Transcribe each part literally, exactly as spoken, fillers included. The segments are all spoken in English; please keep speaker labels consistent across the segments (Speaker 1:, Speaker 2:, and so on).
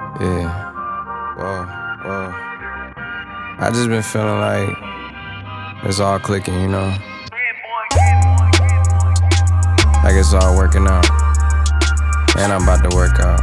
Speaker 1: Yeah. Whoa, whoa. I just been feeling like it's all clicking, you know? Like it's all working out. And I'm about to work out.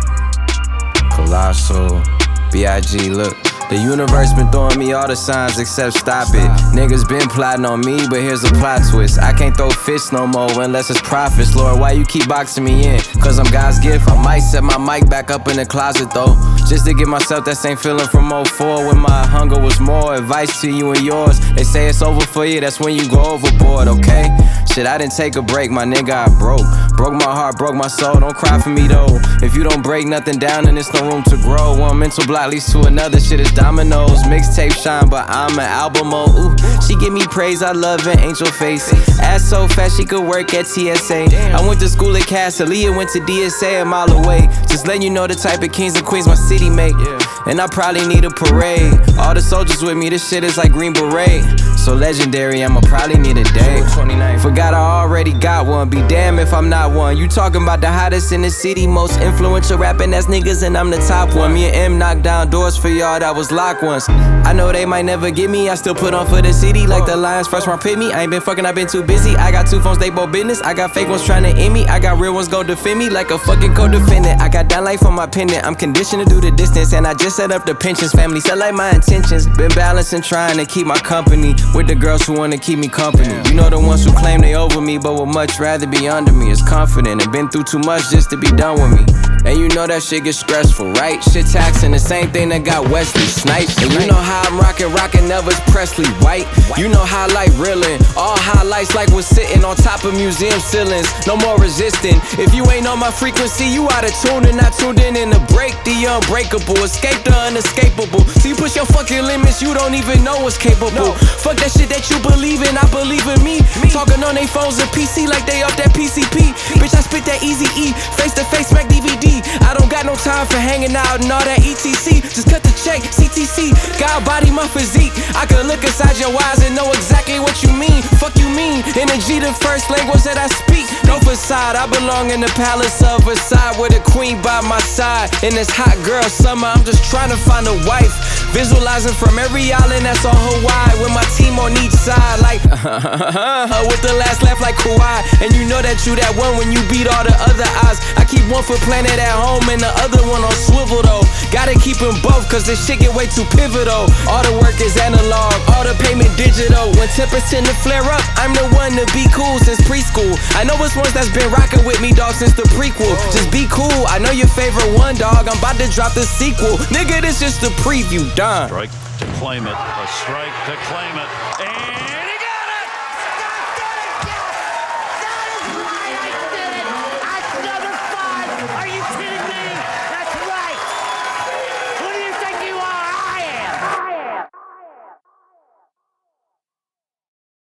Speaker 1: Colossal, B I G, look. The universe been throwing me all the signs except stop it. Niggas been plotting on me, but here's a plot twist. I can't throw fists no more unless it's profits. Lord, why you keep boxing me in? Cause I'm God's gift. I might set my mic back up in the closet though, just to give myself that same feeling from oh four when my hunger was more. Advice to you and yours, they say it's over for you, that's when you go overboard, okay? Shit, I didn't take a break, my nigga, I broke. Broke my heart, broke my soul, don't cry for me though. If you don't break nothing down, then there's no room to grow. One mental block leads to another, shit is dominoes. Mixtape shine, but I'm an album mode. Ooh, she give me praise, I love an angel face. Ass so fat, she could work at T S A. I went to school at Cass, Aaliyah went to D S A a mile away. Just letting you know the type of kings and queens my city make. And I probably need a parade. All the soldiers with me, this shit is like Green Beret. So legendary, I'ma probably need a day. Forgot I already got one, be damn if I'm not one. You talking about the hottest in the city, most influential rapping ass niggas, and I'm the top one. Me and M knocked down doors for y'all that was locked once. I know they might never get me, I still put on for the city. Like the Lions first round pick me, I ain't been fucking, I been too busy. I got two phones, they both business. I got fake ones trying to end me, I got real ones go defend me like a fucking co-defendant. I got down life on my pendant, I'm conditioned to do the distance. And I just set up the pensions, family set like my intentions. Been balancing, trying to keep my company with the girls who wanna keep me company. You know the ones who claim they over me, but would much rather be under me. Is confident and been through too much just to be done with me. And you know that shit gets stressful, right? Shit taxing, the same thing that got Wesley Snipes. And you know how I'm rockin', rockin' Elvis Presley white. You know how light reelin', all highlights like was sitting on top of museum ceilings. No more resisting. If you ain't on my frequency, you out of tune and not tuned in. In the break, the unbreakable, escape the unescapable. So you push your fucking limits, you don't even know what's capable. Fuck that shit that you believe in, I believe in me. Talking on they phones and P C like they off that P C P. Bitch, I spit that Easy E, face to face, smack D V D. I don't got no time for hanging out and all that E T C. Just cut the check, C T C. God body my physique. I can look inside your eyes and know exactly what you mean. Fuck you mean? Energy the first language that I speak. No facade, I belong in the palace of Versailles with a queen by my side. In this hot girl summer, I'm just trying to find a wife. Visualizing from every island that's on Hawaii with my team on each side like with the last laugh like Kawhi. And you know that you that one when you beat all the other odds. I keep one for planet at home and the other one on swivel though. Gotta keep them both cause this shit get way too pivotal. All the work is analog, all the payment digital. When tempers tend to flare up, I'm the one to be cool since preschool. I know it's ones that's been rocking with me, dog, since the prequel. Just be cool, I know your favorite one, dog. I'm about to drop the sequel. Nigga, this just the preview, done.
Speaker 2: Strike to claim it, a strike to claim it, and